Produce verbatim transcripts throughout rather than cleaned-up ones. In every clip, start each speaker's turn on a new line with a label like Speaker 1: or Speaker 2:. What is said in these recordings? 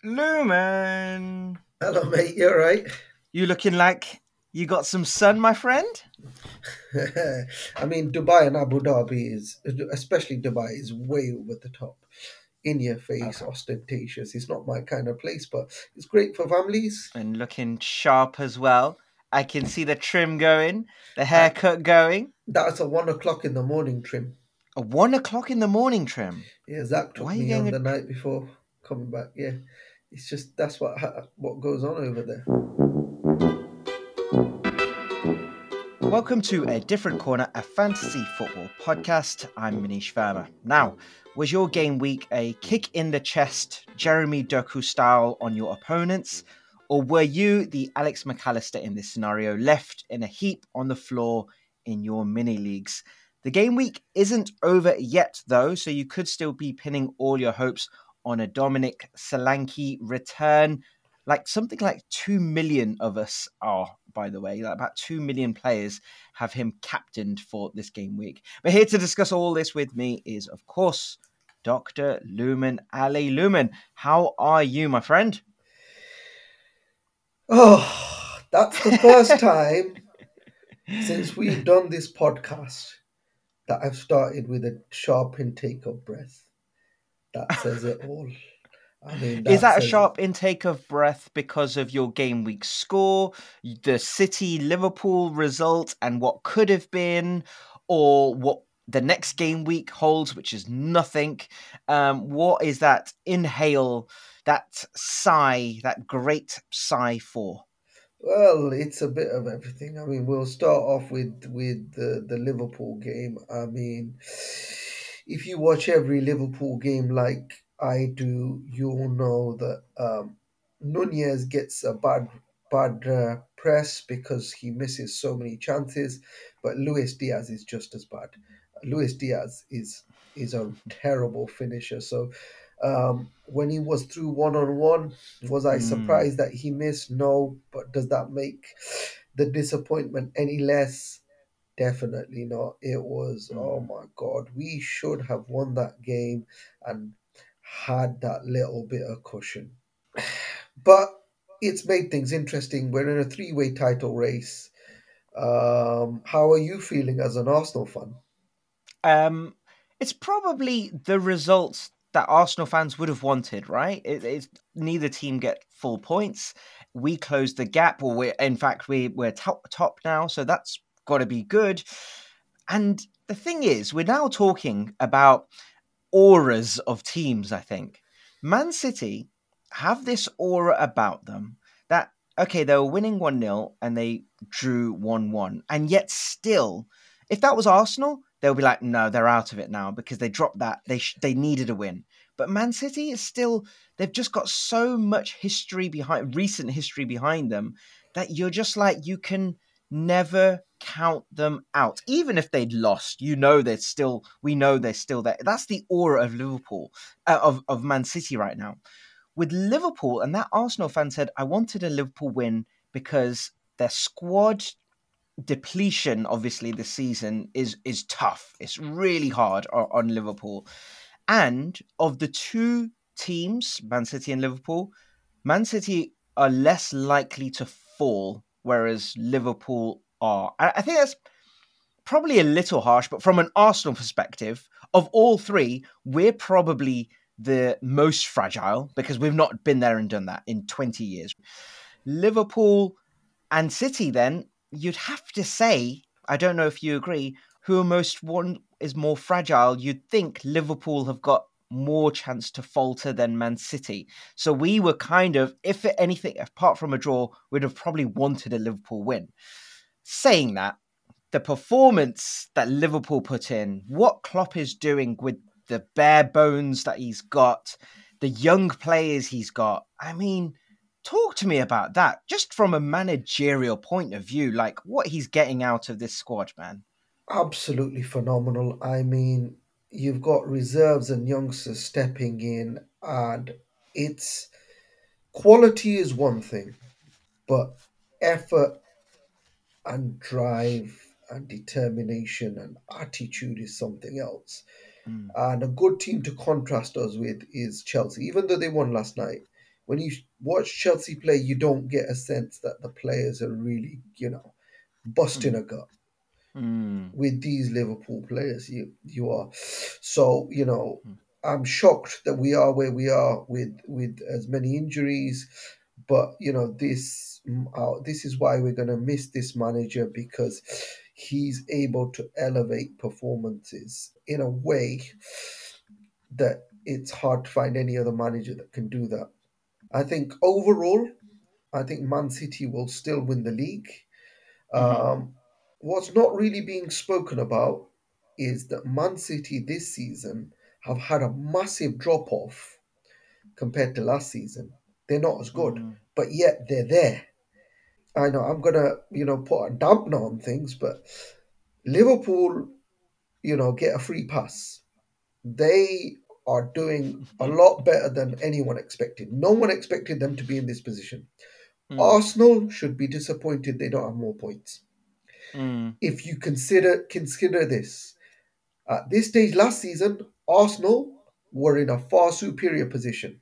Speaker 1: Lumen!
Speaker 2: Hello, mate. You all right?
Speaker 1: You looking like you got some sun, my friend?
Speaker 2: I mean, Dubai and Abu Dhabi is, especially Dubai, is way over the top. In your face,
Speaker 1: Okay.
Speaker 2: ostentatious. It's not my kind of place, but it's great for families.
Speaker 1: And looking sharp as well. I can see the trim going, the
Speaker 2: Uh,
Speaker 1: haircut going.
Speaker 2: that's a one o'clock in the morning trim.
Speaker 1: A one o'clock in the morning trim.
Speaker 2: Yeah, Zach
Speaker 1: Why
Speaker 2: took
Speaker 1: are you
Speaker 2: me
Speaker 1: getting
Speaker 2: on
Speaker 1: a.
Speaker 2: the
Speaker 1: Tr-
Speaker 2: night before coming back. Yeah, it's just that's what ha- what goes on over there.
Speaker 1: Welcome to A Different Corner, a fantasy football podcast. I'm Manish Verma. Now, was your game week a kick in the chest, Jeremy Doku style on your opponents? Or were you, the Alex McAllister in this scenario, left in a heap on the floor in your mini leagues? The game week isn't over yet, though, so you could still be pinning all your hopes on a Dominic Solanke return. Like something like two million of us are, by the way, like about two million players have him captained for this game week. But here to discuss all this with me is, of course, Doctor Lumen Ali Lumen. How are you, my friend?
Speaker 2: Oh, that's the first time since we've done this podcast that I've started with a sharp intake of breath. That says it all. I mean,
Speaker 1: Is
Speaker 2: that
Speaker 1: that a
Speaker 2: says
Speaker 1: sharp intake of breath because of your game week score, the City Liverpool result, and what could have been, or what the next game week holds, which is nothing? Um, what is that inhale, that sigh, that great sigh for?
Speaker 2: well, it's a bit of everything. I mean, we'll start off with with the the Liverpool game. I mean, if you watch every Liverpool game like I do, you'll know that um, Nunez gets a bad bad uh, press because he misses so many chances, but Luis Diaz is just as bad. Luis Diaz is is a terrible finisher. So um, when he was through one on one, was I
Speaker 1: Mm,
Speaker 2: surprised that he missed? No, but does that make the disappointment any less? Definitely not. It was, oh
Speaker 1: mm.
Speaker 2: my God, we should have won that game and had that little bit of cushion. But it's made things interesting. We're in a three way title race. Um, how are you feeling as an Arsenal fan?
Speaker 1: Um, it's probably the results that Arsenal fans would have wanted, right? It, it's neither team get full points. We closed the gap, or we're in fact we we're top top now, so that's got to be good. And the thing is, we're now talking about auras of teams. I think Man City have this aura about them that okay, they were winning one nil and they drew one one, and yet still, if that was Arsenal, they'll be like, no, they're out of it now because they dropped that. They sh- they needed a win. But Man City is still, they've just got so much history behind, recent history behind them, that you're just like, you can never count them out. Even if they'd lost, you know they're still, we know they're still there. That's the aura of Liverpool, uh, of, of Man City right now. With Liverpool, and that Arsenal fan said, I wanted a Liverpool win because their squad depletion, obviously, this season is is tough. It's really hard on, on Liverpool. And of the two teams, Man City and Liverpool, Man City are less likely to fall, whereas Liverpool are. I, I think that's probably a little harsh, but from an Arsenal perspective, of all three, we're probably the most fragile because we've not been there and done that in twenty years. Liverpool and City, then, you'd have to say, I don't know if you agree, who are most one is more fragile. You'd think Liverpool have got more chance to falter than Man City. So we were kind of, if anything, apart from a draw, we'd have probably wanted a Liverpool win. Saying that, the performance that Liverpool put in, what Klopp is doing with the bare bones that he's got, the young players he's got. I mean, talk to me about that. Just from a managerial point of view, like what he's getting out of this squad, man.
Speaker 2: Absolutely phenomenal. I mean, you've got reserves and youngsters stepping in, and it's quality is one thing, but effort and drive and determination and attitude is something else.
Speaker 1: Mm,
Speaker 2: And a good team to contrast us with is Chelsea, even though they won last night. When you watch Chelsea play, you don't get a sense that the players are really, you know, busting
Speaker 1: Mm.
Speaker 2: a gut.
Speaker 1: Mm.
Speaker 2: With these Liverpool players. You you are so you know.
Speaker 1: Mm.
Speaker 2: I'm shocked that we are where we are with with as many injuries, but you know this mm, uh, this is why we're gonna miss this manager because he's able to elevate performances in a way that it's hard to find any other manager that can do that. I think overall, I think Man City will still win the league.
Speaker 1: Mm-hmm.
Speaker 2: Um, what's not really being spoken about is that Man City this season have had a massive drop off compared to last season. They're not as good,
Speaker 1: Mm.
Speaker 2: but yet they're there. I know I'm gonna, you know, put a dampener on things, but Liverpool, you know, get a free pass. They are doing a lot better than anyone expected. No one expected them to be in this position.
Speaker 1: Mm.
Speaker 2: Arsenal should be disappointed they don't have more points.
Speaker 1: Mm.
Speaker 2: If you consider consider this, at this stage last season, Arsenal were in a far superior position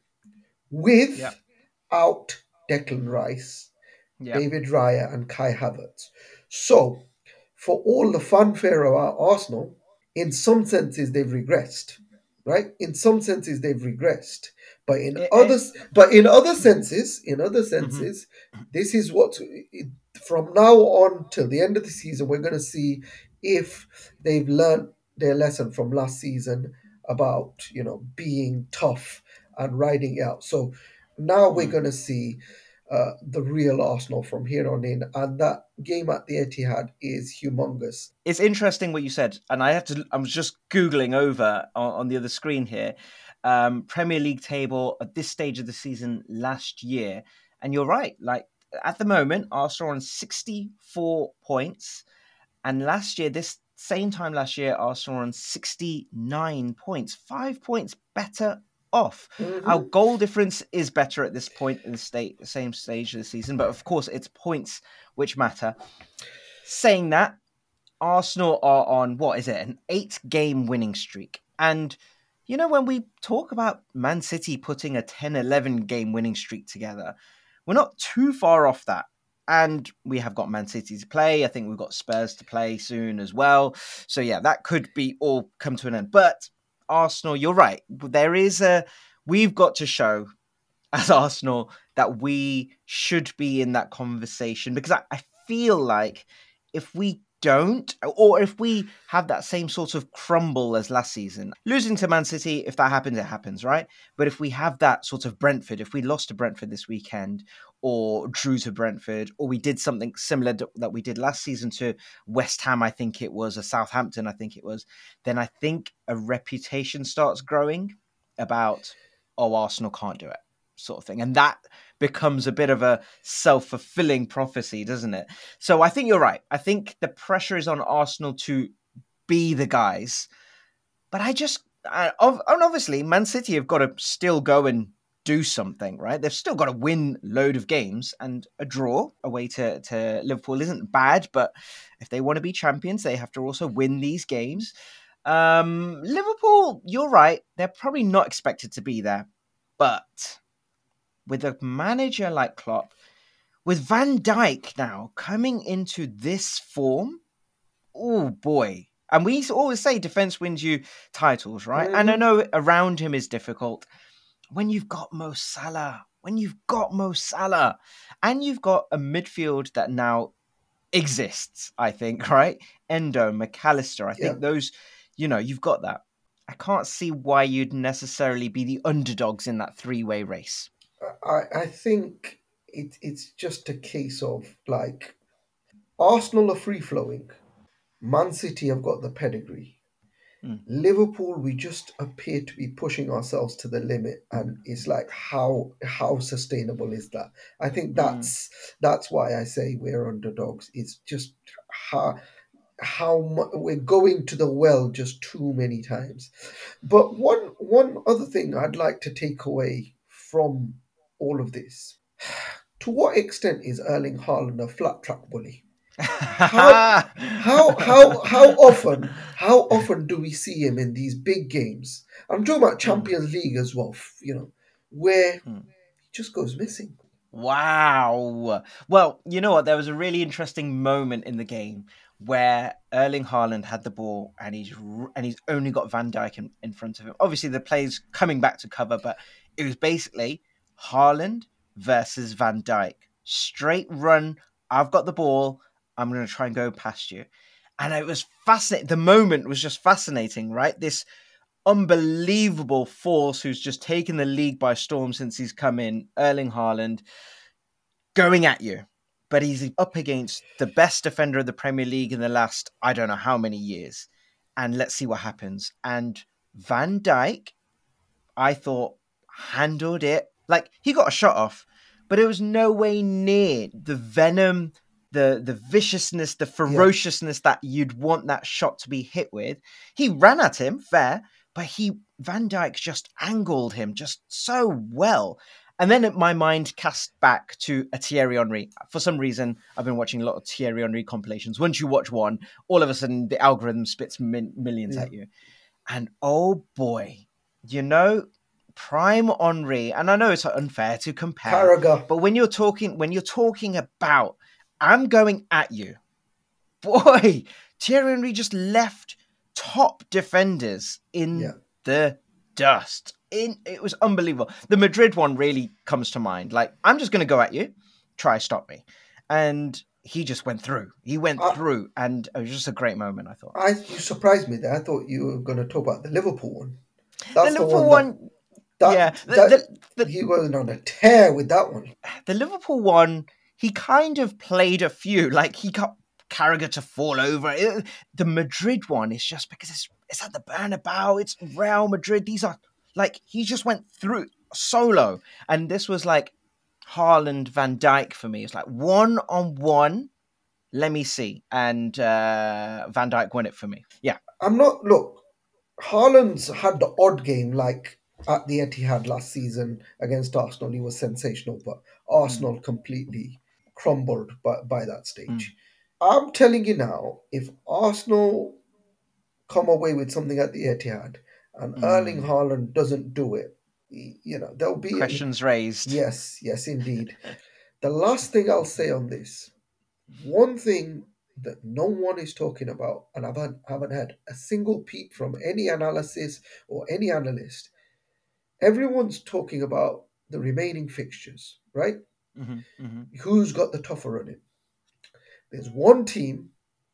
Speaker 1: Yep.
Speaker 2: without Declan Rice,
Speaker 1: Yep.
Speaker 2: David Raya, and Kai Havertz. So, for all the fanfare about Arsenal, in some senses they've regressed, right? In some senses they've regressed, but in
Speaker 1: It, it,
Speaker 2: others, but in other
Speaker 1: mm.
Speaker 2: senses, in other
Speaker 1: Mm-hmm.
Speaker 2: senses, this is what it, from now on till the end of the season we're going to see if they've learned their lesson from last season about you know being tough and riding it out. So now we're
Speaker 1: Mm.
Speaker 2: going to see uh, the real Arsenal from here on in, and that game at the Etihad is humongous.
Speaker 1: It's interesting what you said, and I had to. I was just googling over on, on the other screen here, um, Premier League table at this stage of the season last year, and you're right. Like at the moment, Arsenal are on sixty-four points, and last year, this same time last year, Arsenal were on sixty-nine points, five points better off. Our
Speaker 2: Hmm.
Speaker 1: goal difference is better at this point in the state, same stage of the season, but of course, it's points which matter. Saying that, Arsenal are on what is it, an eight game winning streak. And you know, when we talk about Man City putting a ten eleven game winning streak together, we're not too far off that. And we have got Man City to play. I think we've got Spurs to play soon as well. So yeah, that could be all come to an end. But Arsenal, you're right. There is a we've got to show as Arsenal that we should be in that conversation because I, I feel like if we don't, or if we have that same sort of crumble as last season, losing to Man City, if that happens, it happens, right? But if we have that sort of Brentford, if we lost to Brentford this weekend, or drew to Brentford, or we did something similar to, that we did last season to West Ham, I think it was, or Southampton, I think it was, then I think a reputation starts growing about, oh, Arsenal can't do it sort of thing. And that becomes a bit of a self fulfilling prophecy, doesn't it? So I think you're right. I think the pressure is on Arsenal to be the guys. But I just, I, and obviously, Man City have got to still go and do something, right? They've still got to win load of games, and a draw away to, to Liverpool isn't bad. But if they want to be champions, they have to also win these games. Um, Liverpool, you're right. They're probably not expected to be there. But with a manager like Klopp, with Van Dijk now coming into this form, oh boy. And we always say defense wins you titles, right? And I
Speaker 2: Hmm.
Speaker 1: know around him is difficult. When you've got Mo Salah, when you've got Mo Salah, and you've got a midfield that now exists, I think, right? Endo, McAllister, I
Speaker 2: Yeah,
Speaker 1: think those, you know, you've got that. I can't see why you'd necessarily be the underdogs in that three way race.
Speaker 2: I I think it it's just a case of like Arsenal are free flowing. Man City have got the pedigree.
Speaker 1: Mm,
Speaker 2: Liverpool, we just appear to be pushing ourselves to the limit, and it's like how how sustainable is that? I think
Speaker 1: mm.
Speaker 2: that's that's why I say we're underdogs. It's just how how mu- we're going to the well just too many times. But one one other thing I'd like to take away from all of this: to what extent is Erling Haaland a flat track bully? How how how how often how often do we see him in these big games? I'm talking about
Speaker 1: Mm,
Speaker 2: Champions League as well, f- you know, where
Speaker 1: mm.
Speaker 2: just goes missing.
Speaker 1: Wow. Well, you know what? There was a really interesting moment in the game where Erling Haaland had the ball and he's r- and he's only got Van Dijk in, in front of him. Obviously, the play's coming back to cover, but it was basically Haaland versus Van Dijk. Straight run. I've got the ball. I'm going to try and go past you. And it was fascinating. The moment was just fascinating, right? This unbelievable force who's just taken the league by storm since he's come in, Erling Haaland, going at you. But he's up against the best defender of the Premier League in the last, I don't know how many years. And let's see what happens. And Van Dijk, I thought, handled it. Like, he got a shot off, but it was no way near the venom, the the viciousness, the
Speaker 2: Yeah.
Speaker 1: ferociousness that you'd want that shot to be hit with. He ran at him, fair, but he Van Dijk just angled him just so well. And then my mind cast back to a Thierry Henry. For some reason, I've been watching a lot of Thierry Henry compilations. Once you watch one, all of a sudden the algorithm spits min- millions
Speaker 2: Yeah.
Speaker 1: at you. And oh boy, you know, prime Henri, and I know it's unfair to compare,
Speaker 2: Carragher.
Speaker 1: but when you're talking when you're talking about I'm going at you, boy, Thierry Henry just left top defenders
Speaker 2: Yeah.
Speaker 1: in the dust. In it was unbelievable. The Madrid one really comes to mind. Like, I'm just gonna go at you, try stop me. And he just went through. He went
Speaker 2: I,
Speaker 1: through, and it was just a great moment, I thought.
Speaker 2: I, you surprised me there. I thought you were going to talk about the Liverpool one.
Speaker 1: The
Speaker 2: That's the
Speaker 1: Liverpool
Speaker 2: one that
Speaker 1: one, yeah.
Speaker 2: that
Speaker 1: The,
Speaker 2: that
Speaker 1: the, the
Speaker 2: he was on a tear with that one.
Speaker 1: the Liverpool one, he kind of played a few. Like, he got Carragher to fall over. It- the Madrid one is just because it's it's at the Bernabeu. It's Real Madrid. These are like he just went through solo, and this was like Haaland Van Dijk for me. It's like one on one. Let me see, and uh, Van Dijk won it for me. Yeah.
Speaker 2: I'm not. Look, Haaland's had the odd game like at the Etihad last season against Arsenal. He was sensational, but
Speaker 1: Mm,
Speaker 2: Arsenal completely crumbled by, by that
Speaker 1: mm,
Speaker 2: stage. I'm telling you now, if Arsenal come away with something at the Etihad and Erling
Speaker 1: mm.
Speaker 2: Haaland doesn't do it, y- you know, there'll be a,
Speaker 1: Questions raised.
Speaker 2: yes, yes, indeed. The last thing I'll say on this, one thing that no one is talking about, and I haven't, haven't had a single peep from any analysis or any analyst, everyone's talking about the remaining fixtures, right?
Speaker 1: Hmm, hmm.
Speaker 2: Who's got the tougher running? There's one team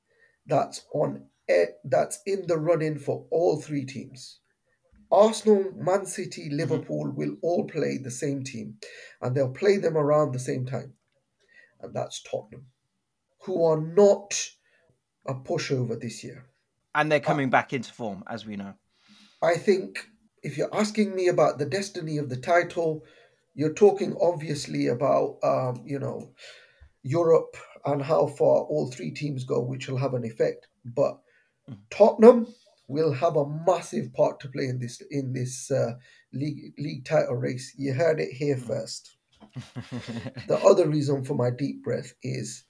Speaker 2: that's on e- that's in the running for all three teams. Arsenal, Man City,
Speaker 1: Hmm.
Speaker 2: Liverpool will all play the same team, and they'll play them around the same time, and that's Tottenham, who are not a pushover this year.
Speaker 1: And they're
Speaker 2: I,
Speaker 1: coming back into form, as we know.
Speaker 2: I think if you're asking me about the destiny of the title, you're talking obviously about um, you know Europe and how far all three teams go, which will have an effect. But
Speaker 1: Mhm.
Speaker 2: Tottenham will have a massive part to play in this in this uh, league league title race. You heard it here first. The other reason for my deep breath is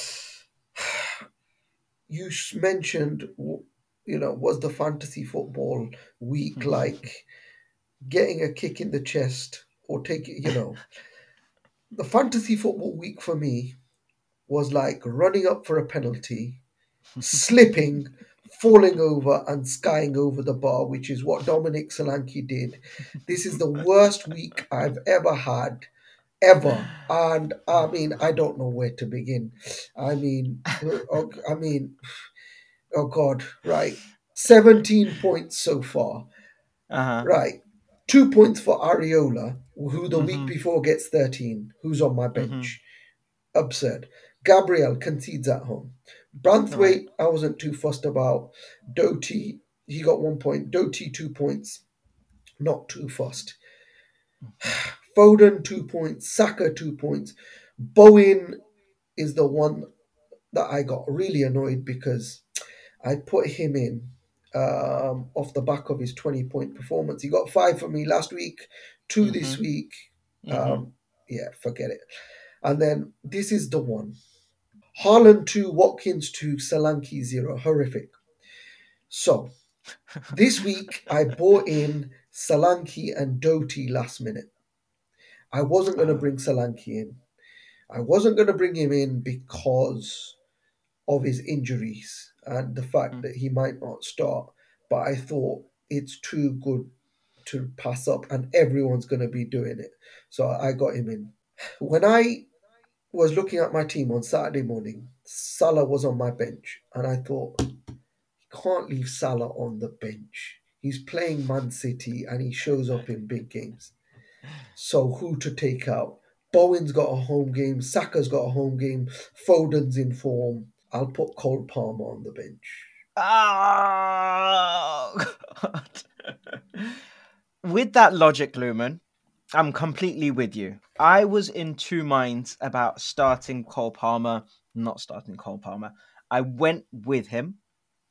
Speaker 2: you mentioned, you know, was the fantasy football week like getting a kick in the chest or taking, you know, the fantasy football week for me was like running up for a penalty, slipping, falling over, and skying over the bar, which is what Dominic Solanke did. This is the worst week I've ever had, ever. And I mean, I don't know where to begin. I mean, oh, I mean, oh God, right. seventeen points so far.
Speaker 1: Uh-huh.
Speaker 2: Right. Two points for Ariola, who the week
Speaker 1: Hmm,
Speaker 2: before gets thirteen, who's on my
Speaker 1: hmm.
Speaker 2: bench. Absurd. Gabriel concedes at home.
Speaker 1: All right.
Speaker 2: Branthwaite, I wasn't too fussed about. Doty, he got one point. Doty, two points. Not too fussed.
Speaker 1: Mhm.
Speaker 2: Foden, two points. Saka, two points. Bowen is the one that I got really annoyed because I put him in um, off the back of his twenty point performance. He got five for me last week, two this
Speaker 1: Mhm.
Speaker 2: week.
Speaker 1: Mhm.
Speaker 2: Um, yeah, forget it. And then this is the one. Haaland two, Watkins two, Solanke zero. Horrific. So this week I bought in Solanke and Doty last minute. I wasn't going to
Speaker 1: Uh,
Speaker 2: bring Solanke in. I wasn't going to bring him in because of his injuries and the fact
Speaker 1: mm.
Speaker 2: that he might not start. But I thought it's too good to pass up, and everyone's going to be doing it. So I got him in. When I was looking at my team on Saturday morning, Salah was on my bench, and I thought, can't leave Salah on the bench. He's playing Man City and he shows up in big games. So who to take out? Bowen's got a home game, Saka's got a home game, Foden's in form. I'll put Cole Palmer on the bench.
Speaker 1: Oh, God. With that logic, Lumen, I'm completely with you. I was in two minds about starting Cole Palmer, not starting Cole Palmer. I went with him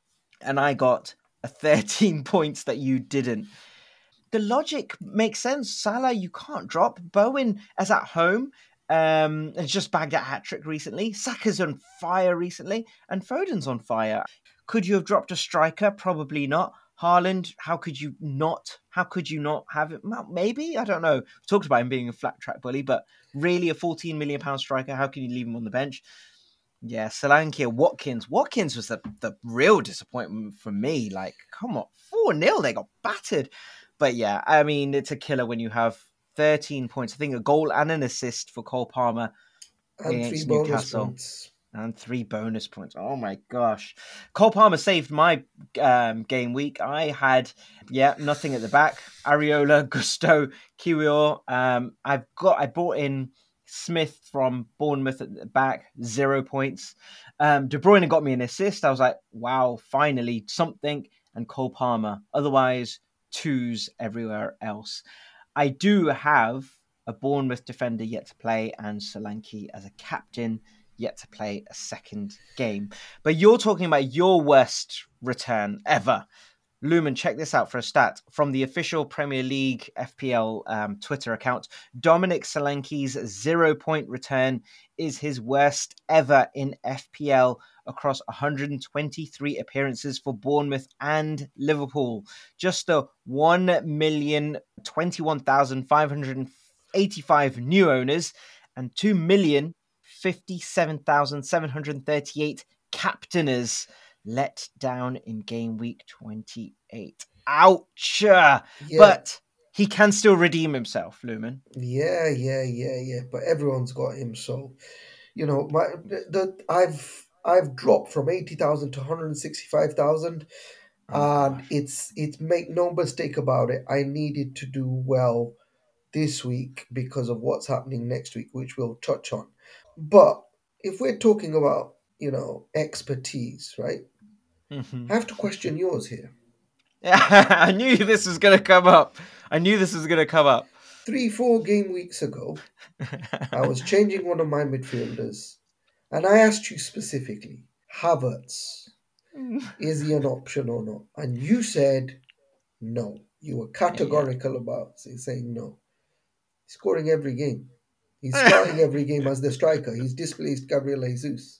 Speaker 1: and I got a thirteen points that you didn't. The logic makes sense. Salah, you can't drop. Bowen is at home. Um, has just bagged a hat trick recently. Saka's on fire recently, and Foden's on fire. Could you have dropped a striker? Probably not. Haaland, how could you not? How could you not have it? Well, maybe, I don't know. We talked about him being a flat track bully, but really a fourteen million pound striker. How can you leave him on the bench? Yeah, Solanke, Watkins. Watkins was the, the real disappointment for me. Like, come on, four nil, they got battered. But yeah, I mean, it's a killer when you have thirteen points. I think a goal and an assist for Cole Palmer
Speaker 2: And three
Speaker 1: against
Speaker 2: bonus
Speaker 1: Newcastle.
Speaker 2: points.
Speaker 1: And three bonus points. Oh my gosh. Cole Palmer saved my um, game week. I had, yeah, nothing at the back. Areola, Gusto, Kiwior. Um, I've got, I brought in Smith from Bournemouth at the back, zero points. Um, De Bruyne got me an assist. I was like, wow, finally something. And Cole Palmer. Otherwise, twos everywhere else. I do have a Bournemouth defender yet to play and Solanke as a captain yet to play a second game. But you're talking about your worst return ever. Lumen, check this out for a stat from the official Premier League F P L um, Twitter account. Dominic Solanke's zero-point return is his worst ever in F P L across one hundred twenty-three appearances for Bournemouth and Liverpool. Just the one million twenty-one thousand five hundred eighty-five new owners and two million fifty-seven thousand seven hundred thirty-eight captainers let down in game week twenty-eight. Ouch!
Speaker 2: Yeah,
Speaker 1: But he can still redeem himself, Lumen.
Speaker 2: yeah, yeah, yeah, yeah. But everyone's got him, so you know, my the, the I've I've dropped from eighty thousand to one hundred sixty-five thousand,
Speaker 1: Oh
Speaker 2: and
Speaker 1: gosh.
Speaker 2: it's it's make no mistake about it. I needed to do well this week because of what's happening next week, which we'll touch on. But if we're talking about, you know, expertise, right?
Speaker 1: Mm-hmm.
Speaker 2: I have to question yours here.
Speaker 1: I knew this was going to come up. I knew this was going to come up.
Speaker 2: Three, four game weeks ago, I was changing one of my midfielders, and I asked you specifically, Havertz, is he an option or not? And you said no. You were
Speaker 1: Yeah.
Speaker 2: categorical about saying no. He's scoring every game. He's starting every game as the striker. He's displaced Gabriel Jesus.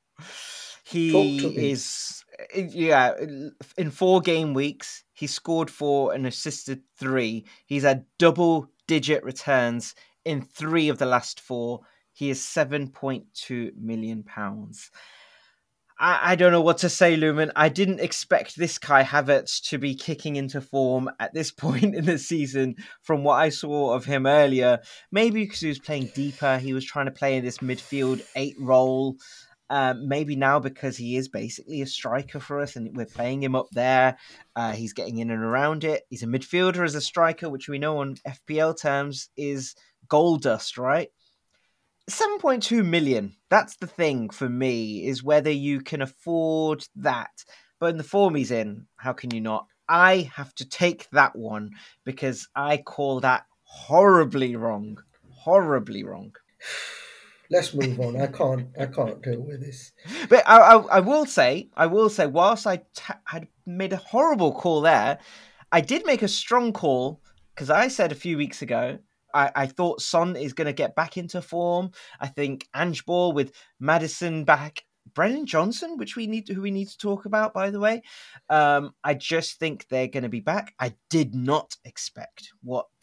Speaker 2: Talk to
Speaker 1: He
Speaker 2: me.
Speaker 1: is, yeah, in four game weeks, he scored four and assisted three. He's had double digit returns in three of the last four. He is seven point two million pounds. I, I don't know what to say, Lumen. I didn't expect this Kai Havertz to be kicking into form at this point in the season from what I saw of him earlier. Maybe because he was playing deeper, he was trying to play in this midfield eight role. Um, maybe now because he is basically a striker for us and we're playing him up there. Uh, he's getting in and around it. He's a midfielder as a striker, which we know on F P L terms is gold dust, right? seven point two million. That's the thing for me, is whether you can afford that. But in the form he's in, how can you not? I have to take that one because I call that horribly wrong. Horribly wrong.
Speaker 2: Let's move on. I can't. I can't deal with this.
Speaker 1: But I, I, I will say, I will say, whilst I t- had made a horrible call there, I did make a strong call because I said a few weeks ago I, I thought Son is going to get back into form. I think Ange Ball with Madison back, Brennan Johnson, which we need to, who we need to talk about, by the way. Um, I just think they're going to be back. I did not expect what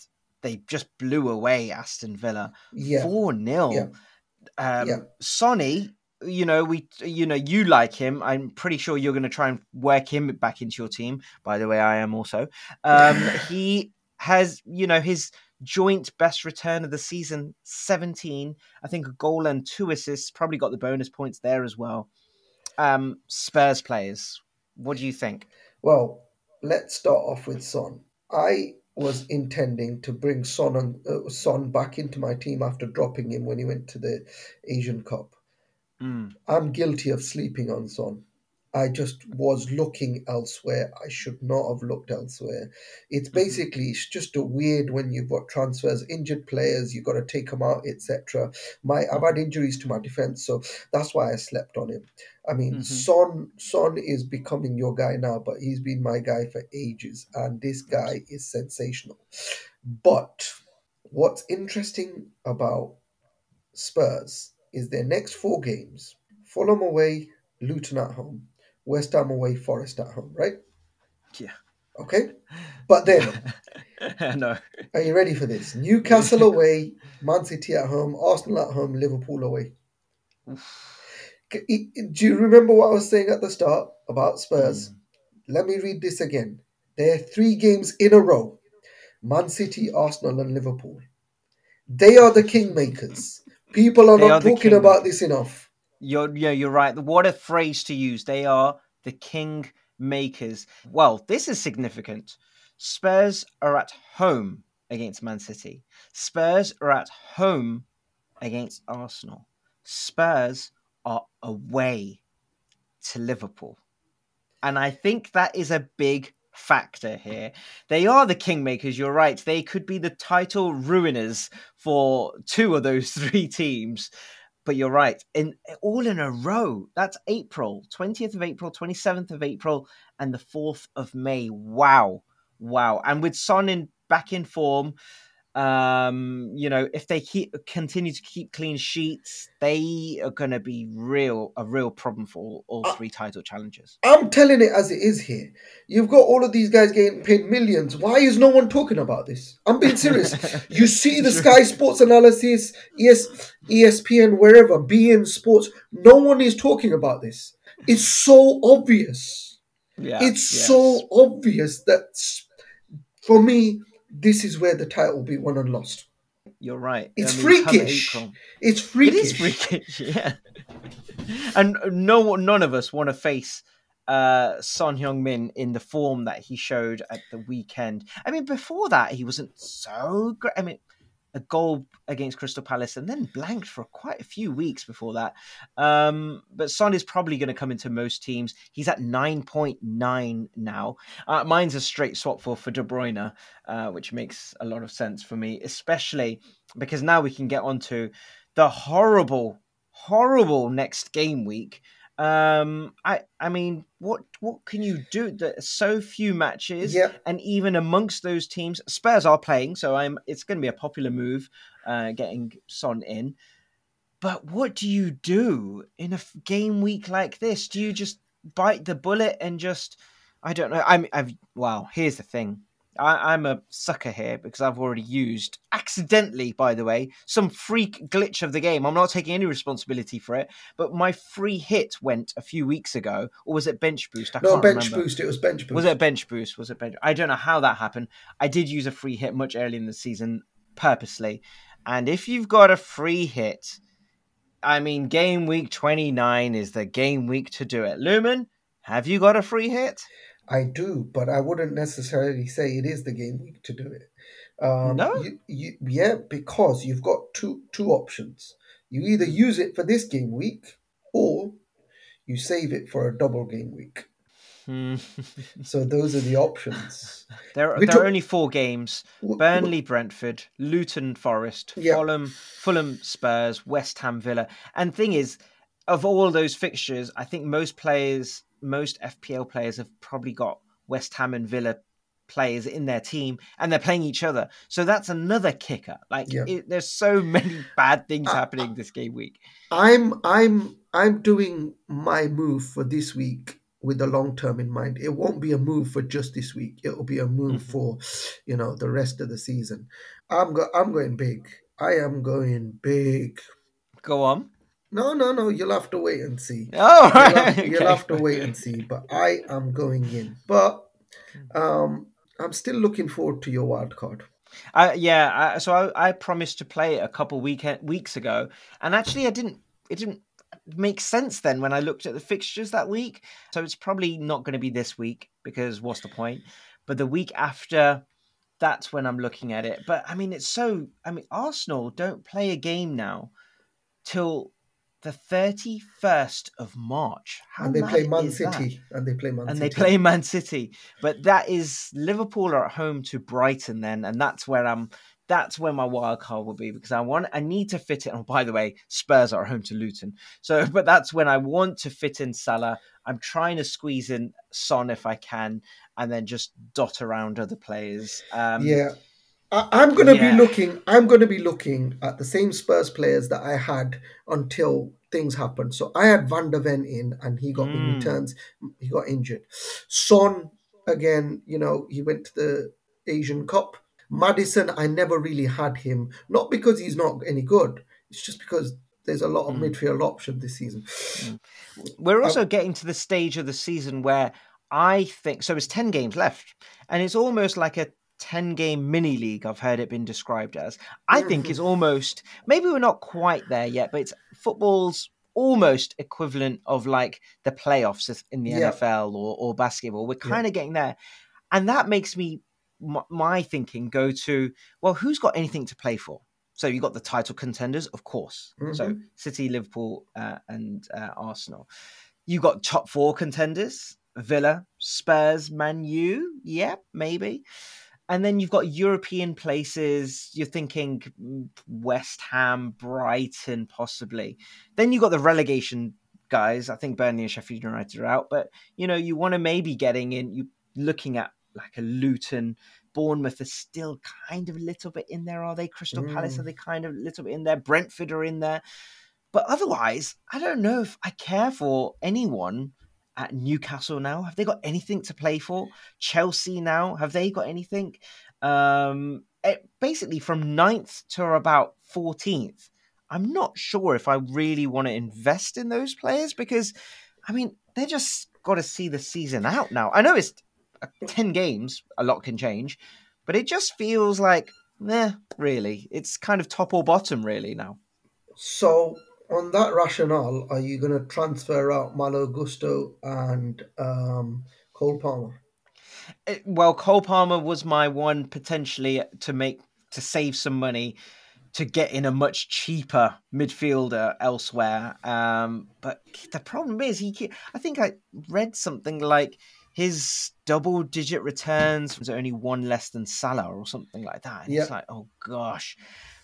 Speaker 1: they just blew away Aston Villa
Speaker 2: Yeah,
Speaker 1: four
Speaker 2: yeah,
Speaker 1: nil.
Speaker 2: yeah.
Speaker 1: Um, Sonny, you know, we, you know, you like him. I'm pretty sure you're going to try and work him back into your team. By the way, I am also. Um, he has, you know, his joint best return of the season, seventeen. I think a goal and two assists. Probably got the bonus points there as well. Um, Spurs players, what do you think?
Speaker 2: Well, let's start off with Son. I was intending to bring Son and uh, Son back into my team after dropping him when he went to the Asian Cup.
Speaker 1: Mm,
Speaker 2: I'm guilty of sleeping on Son. I just was looking elsewhere. I should not have looked elsewhere. It's
Speaker 1: hmm
Speaker 2: basically it's just a weird when you've got transfers, injured players, you've got to take them out, et cetera. My I've had
Speaker 1: hmm
Speaker 2: injuries to my defense, so that's why I slept on him. I mean,
Speaker 1: hmm
Speaker 2: Son Son is becoming your guy now, but he's been my guy for ages, and this guy is sensational. But what's interesting about Spurs is their next four games: Fulham away, Luton at home, West Ham away, Forest at home, right?
Speaker 1: Yeah,
Speaker 2: Okay? But then,
Speaker 1: yeah. I know.
Speaker 2: are you ready for this? Newcastle away, Man City at home, Arsenal at home, Liverpool away. Do you remember what I was saying at the start about Spurs?
Speaker 1: Mm.
Speaker 2: Let me read this again. There are three games in a row: Man City, Arsenal, and Liverpool. They are the kingmakers. People are
Speaker 1: They
Speaker 2: not
Speaker 1: are the
Speaker 2: talking about
Speaker 1: kingmakers.
Speaker 2: this enough.
Speaker 1: You're yeah, you're right. What a phrase to use. They are the king makers. Well, this is significant. Spurs are at home against Man City. Spurs are at home against Arsenal. Spurs are away to Liverpool. And I think that is a big factor here. They are the kingmakers, you're right. They could be the title ruiners for two of those three teams. But you're right. In all in a row. That's April, twentieth of April, twenty-seventh of April, and the fourth of May. Wow. Wow. And with Son in back in form, um, you know, if they keep continue to keep clean sheets, they are going to be real a real problem for all, all
Speaker 2: I,
Speaker 1: three title challengers.
Speaker 2: I'm telling it as it is here. You've got all of these guys getting paid millions. Why is no one talking about this? I'm being serious. You see the
Speaker 1: True.
Speaker 2: Sky Sports analysis, E S, E S P N, wherever, B N Sports. No one is talking about this. It's so obvious.
Speaker 1: Yeah,
Speaker 2: It's
Speaker 1: yes,
Speaker 2: so obvious that for me, this is where the title will be won and lost.
Speaker 1: you're right. I
Speaker 2: It's
Speaker 1: mean, come
Speaker 2: freakish.
Speaker 1: April,
Speaker 2: It's
Speaker 1: it is
Speaker 2: freakish.
Speaker 1: freakish, yeah. And no, none of us want to face uh, Son Heung-min in the form that he showed at the weekend. I mean, before that, he wasn't so great. I mean, a goal against Crystal Palace and then blanked for quite a few weeks before that. Um, but Son is probably going to come into most teams. He's at nine point nine now. Uh, mine's a straight swap for, for De Bruyne, uh, which makes a lot of sense for me, especially because now we can get on to the horrible, horrible next game week. Um, I I mean, what what can you do? There's so few matches,
Speaker 2: Yeah,
Speaker 1: and even amongst those teams, Spurs are playing, so I'm. It's going to be a popular move, uh, getting Son in. But what do you do in a f- game week like this? Do you just bite the bullet and just? I don't know. I'm. I've. Well, here's the thing. I, I'm a sucker here because I've already used accidentally, by the way, some freak glitch of the game. I'm not taking any responsibility for it, but my free hit went a few weeks ago, or was it bench boost? I
Speaker 2: no,
Speaker 1: can't
Speaker 2: bench
Speaker 1: remember.
Speaker 2: boost. It was bench
Speaker 1: Was it
Speaker 2: boost.
Speaker 1: bench boost? Was it bench? I don't know how that happened. I did use a free hit much earlier in the season purposely, and if you've got a free hit, I mean, game week twenty-nine is the game week to do it. Lumen, have you got a free hit?
Speaker 2: I do, but I wouldn't necessarily say it is the game week to do it. Um,
Speaker 1: No.
Speaker 2: you, you, yeah, because you've got two two options. You either
Speaker 1: Hmm.
Speaker 2: use it for this game week, or you save it for a double game week.
Speaker 1: Hmm.
Speaker 2: So those are the options.
Speaker 1: there,
Speaker 2: We
Speaker 1: there are
Speaker 2: took,
Speaker 1: only four games:
Speaker 2: w- w-
Speaker 1: Burnley, Brentford, Luton, Forest,
Speaker 2: yeah,
Speaker 1: Fulham, Fulham, Spurs, West Ham, Villa. And thing is, of all those fixtures, I think most players, most F P L players, have probably got West Ham and Villa players in their team, and they're playing each other. So that's another kicker. Like,
Speaker 2: yeah.
Speaker 1: it, there's so many bad things
Speaker 2: I,
Speaker 1: happening this game week.
Speaker 2: I'm I'm I'm doing my move for this week with the long term in mind. It won't be a move for just this week. It'll be a move
Speaker 1: Mhm.
Speaker 2: for, you know, the rest of the season. I'm go- I'm going big. I am going big.
Speaker 1: Go on.
Speaker 2: No, no, no. You'll have to wait and see.
Speaker 1: Oh,
Speaker 2: You'll have
Speaker 1: right.
Speaker 2: you'll
Speaker 1: Okay.
Speaker 2: have to wait and see. But I am going in. But um, I'm still looking forward to your wild card.
Speaker 1: Uh, yeah, I, so I, I promised to play it a couple weekend weeks ago, and actually, I didn't. It didn't make sense then when I looked at the fixtures that week. So it's probably not going to be this week because what's the point? But the week after, that's when I'm looking at it. But I mean, it's so. I mean, Arsenal don't play a game now till the thirty-first of March. How
Speaker 2: And they play
Speaker 1: mad
Speaker 2: Man
Speaker 1: is that?
Speaker 2: City. And they play Man
Speaker 1: And they
Speaker 2: City.
Speaker 1: play Man City. But that is Liverpool are at home to Brighton then, and that's where I'm that's where my wild card will be because I want I need to fit it. Oh, by the way, Spurs are at home to Luton. So but that's when I want to fit in Salah. I'm trying to squeeze in Son if I can, and then just dot around other players. Um
Speaker 2: Yeah. I, I'm going to be
Speaker 1: yeah.
Speaker 2: looking. I'm going to be looking at the same Spurs players that I had until things happened. So I had Van der Ven in, and he got me
Speaker 1: Mm,
Speaker 2: returns. He got injured. Son again. You know, he went to the Asian Cup. Madison, I never really had him. Not because he's not any good. It's just because there's a lot of
Speaker 1: mm.
Speaker 2: midfield options this season.
Speaker 1: Mm. We're
Speaker 2: I,
Speaker 1: also getting to the stage of the season where I think so. It's ten games left, and it's almost like a ten game mini league. I've heard it been described as. I think
Speaker 2: Mhm.
Speaker 1: it's almost maybe we're not quite there yet, but it's football's almost equivalent of like the playoffs in the
Speaker 2: Yeah,
Speaker 1: N F L or, or basketball. We're
Speaker 2: yeah.
Speaker 1: kind of getting there, and that makes me my, my thinking go to well, who's got anything to play for? So you got the title contenders, of course. So
Speaker 2: Hmm.
Speaker 1: City, Liverpool, uh, and uh, Arsenal. You got top four contenders: Villa, Spurs, Man U. Yeah, maybe. And then you've got European places. You're thinking mm, West Ham, Brighton, possibly. Then you got the relegation guys. I think Burnley and Sheffield United are out, but you know you want to maybe getting in. You looking at like a Luton, Bournemouth are still kind of a little bit in there, are they? Crystal Palace are
Speaker 2: Mm.
Speaker 1: they kind of a little bit in there? Brentford are in there. But otherwise, I don't know if I care for anyone at Newcastle now. Have they got anything to play for? Chelsea now, have they got anything? Um, it, basically, from ninth to about fourteenth, I'm not sure if I really want to invest in those players because, I mean, they just got to see the season out now. I know it's uh, ten games, a lot can change, but it just feels like, eh, really. It's kind of top or bottom, really, now.
Speaker 2: So, on that rationale, are you going to transfer out Malo Gusto and um, Cole Palmer?
Speaker 1: It- well, Cole Palmer was my one potentially to make to save some money to get in a much cheaper midfielder elsewhere. Um, but the problem is, he. ke- I think I read something like his double-digit returns was only one less than Salah or something like that, and
Speaker 2: Yeah.
Speaker 1: it's like, oh gosh.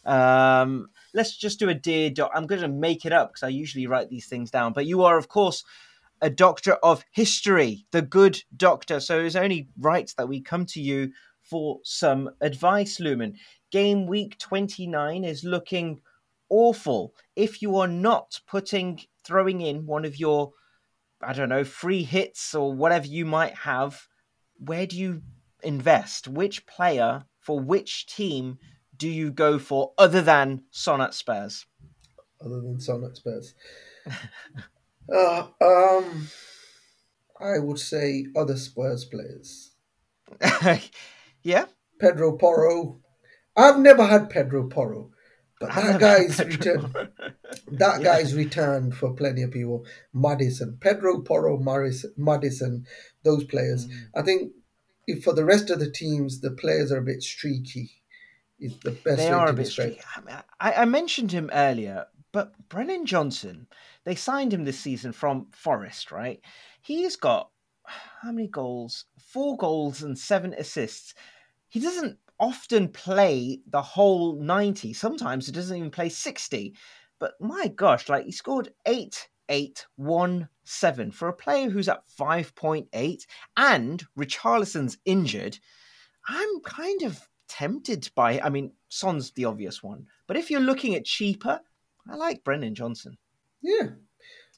Speaker 1: Um, let's just do a dear doc. I'm going to make it up because I usually write these things down. But you are, of course, a doctor of history, the good doctor. So it's only right that we come to you for some advice, Lumen. Game week twenty-nine is looking awful. If you are not putting, throwing in one of your, I don't know, free hits or whatever you might have, where do you invest? Which player for which team do you go for other than Sonat Spurs?
Speaker 2: Other than Son at Spurs. Uh, um, I would say other Spurs players.
Speaker 1: Yeah,
Speaker 2: Pedro Porro. I've never had Pedro Porro, but
Speaker 1: I've
Speaker 2: that
Speaker 1: never had
Speaker 2: guy's
Speaker 1: Pedro
Speaker 2: returned.
Speaker 1: Porro.
Speaker 2: That
Speaker 1: Yeah.
Speaker 2: guy's returned for plenty of people. Madison, Pedro Porro, Maris, Madison, those players.
Speaker 1: Mm.
Speaker 2: I think if for the rest of the teams, the players are a bit streaky. Is the best
Speaker 1: They
Speaker 2: way
Speaker 1: are a
Speaker 2: to
Speaker 1: bit
Speaker 2: describe
Speaker 1: streaky.
Speaker 2: it.
Speaker 1: I, mean, I, I mentioned him earlier, but Brennan Johnson, they signed him this season from Forest, right? He's got how many goals? Four goals and seven assists. He doesn't often play the whole ninety. Sometimes he doesn't even play sixty. But my gosh, like he scored eight, eight, one, seven for a player who's at five point eight and Richarlison's injured. I'm kind of tempted by. I mean, Son's the obvious one, but if you're looking at cheaper, I like Brennan Johnson.
Speaker 2: Yeah,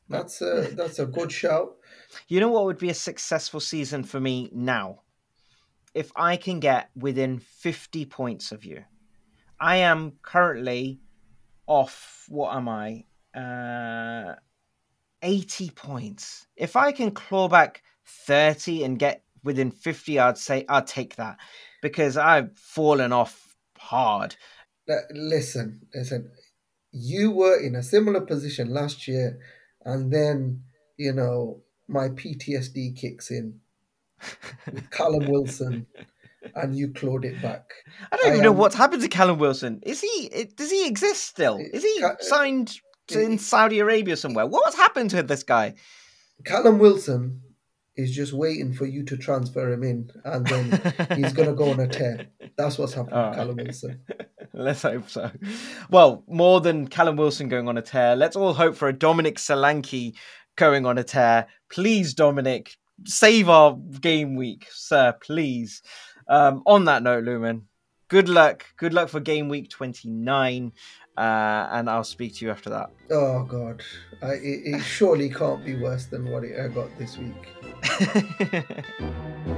Speaker 2: That's a that's a good shout.
Speaker 1: You know what would be a successful season for me now? If I can get within fifty points of you. I am currently off, what am I? Uh, eighty points. If I can claw back thirty and get within fifty, I'd say I'd take that because I've fallen off hard.
Speaker 2: Uh, Listen, listen. You were in a similar position last year, and then you know my P T S D kicks in with Callum Wilson, and you clawed it back.
Speaker 1: I don't
Speaker 2: I
Speaker 1: even know
Speaker 2: am.
Speaker 1: what's happened to Callum Wilson. Is he? Does he exist still? Is he
Speaker 2: Ca-
Speaker 1: signed to in
Speaker 2: eh,
Speaker 1: Saudi Arabia somewhere? What's happened to this guy?
Speaker 2: Callum Wilson is just waiting for you to transfer him in, and then he's gonna go on a tear. That's what's happened to
Speaker 1: All right.
Speaker 2: Callum Wilson.
Speaker 1: Let's hope so. Well, more than Callum Wilson going on a tear, let's all hope for a Dominic Solanke going on a tear. Please, Dominic, save our game week, sir, please. Um, on that note, Lumen, good luck. Good luck for game week twenty-nine. Uh, and I'll speak to you after that.
Speaker 2: Oh God, I, it, it surely can't be worse than what it, I got this week.